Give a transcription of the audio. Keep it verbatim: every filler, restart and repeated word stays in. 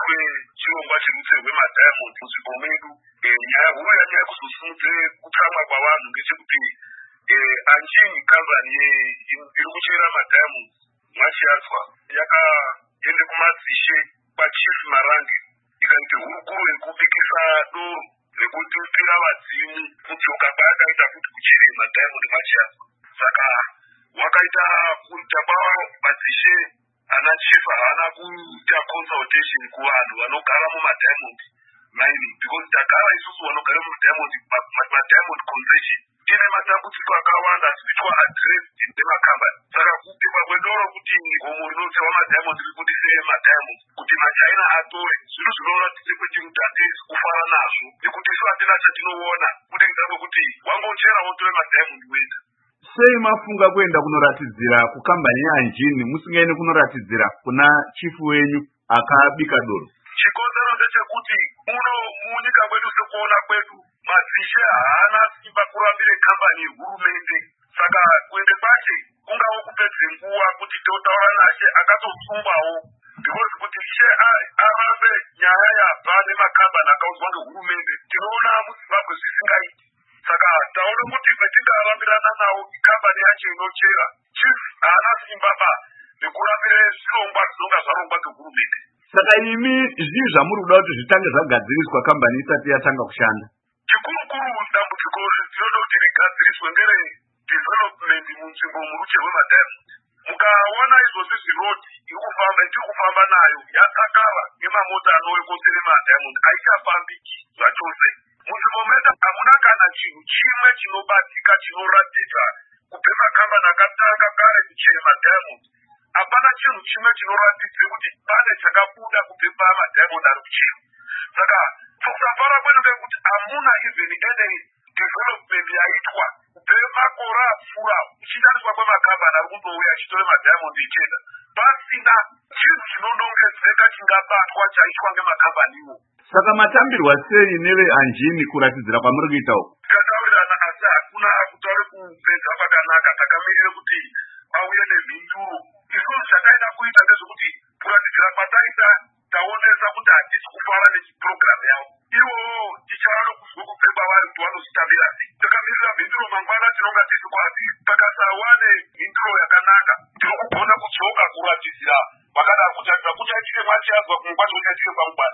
kwe chirongwa chemutsengwe madiamond munzvimbo medu. Nyaya huru yanyaya kuzosimudze kutsamwa kwavanhu ngechekuti Anjini kambani iri kuchera madiamond mwachiatswa yakaende kumadzishe kwachief Marange ikaite hurukuro yekubikisa doro rekutipira vadzimu kudzoka kwaakaita kuti kuchere madiamond mwachiatswa. Saka wakaita kuita kwavo madzishe ana chief haana kuita consultation kuvanhu vanogara mumadiamond mining, because takara isusu vanogara mumadiamond madiamond concession ine matambudziko akawanda asikuitwa addressed nemakambani. Saka kupikwa kwedoro kuti gomo rinotsewa madiamond rikudise madiamond kuti machaina atore zviro zvinoratidze kuti kuti hatisi kufara nazvo nekuti isu hatina chatinoona kudengera kwekuti wangochera wotore madiamond wenda. Sei mafunga kuenda kunoratidzira kukambani yeAnjini musingaende kunoratidzira kuna chifu wenyu akabika doro? Chikonzero ndechekuti muno munyika mwedu sekuona kwedu madzishe haana simba kurambire kambani yehurumende. Saka kuende kwache kungawo kupedze nguwa kuti totaura nashe akatotsumbawo, because kuti she arambe nyaya yabva nemakambani akaudzwa ngehurumende tinoona muZimbabwe zvisingaiti. Saka taona kuti petingarambirana nawo ikambani yacho inochera chief haana simba ba nekurambire zvirongwa zvinonga zvarongwa ngehurumende. Saka imi zvii zvamuri kuda kuti zvitange zvagadziriswa kambani isati yatanga kushanda? Chikurukuru dambudziko rinoda kuti rigadziriswe ngere development munzvimbo murucherwe madiamond. Mukaona izvozvi zvirodi irikufamba itiri kufamba nayo yatsakara nemamota anouya kosere madiamond aichafambiki zvachose. Munzvimbo medu hamuna kana chinhu chimwe chinobatika chinoratidza kubve makambani akatanga kare kuchere madiamond. Hapana chinhu chimwe chinoratidze kuti pane chakabuda kubve pamadiamond ari kucherwa. Saka kusafara kwedu ndekuti hamuna even any development yaitwa kubve makore apfuura uchishandiswa kwemakambani ari kundouya achitore madiamond ichenda pasina chinhu chinodongedzeka chingabatwa chaitwa ngemakambaniwo. Saka matambirwa sei neveAnjini kuratidzira kwamuri kuita uku? Tikataurirana asi hakuna kutaure kupedza pakanaka. Takamirire kuti auye nemhinduro. Isusu chataida kuita ndezvekuti kuratidzira kwataita taonesa kuti hatisi kufara nechipurogiramu yavo. Ivowo tichaona kuzwa kubve kwavari kuti vanozvitambira sei. Takamirira mhinduro mangwana tinonga tisi kwasi takasawa nemhinduro yakanaka tiri kugona kudzoka kuratidzira vakadaro kutarisa kuchaitike mwachiazwa kumwe kwacho kuchaitike kwamungwana.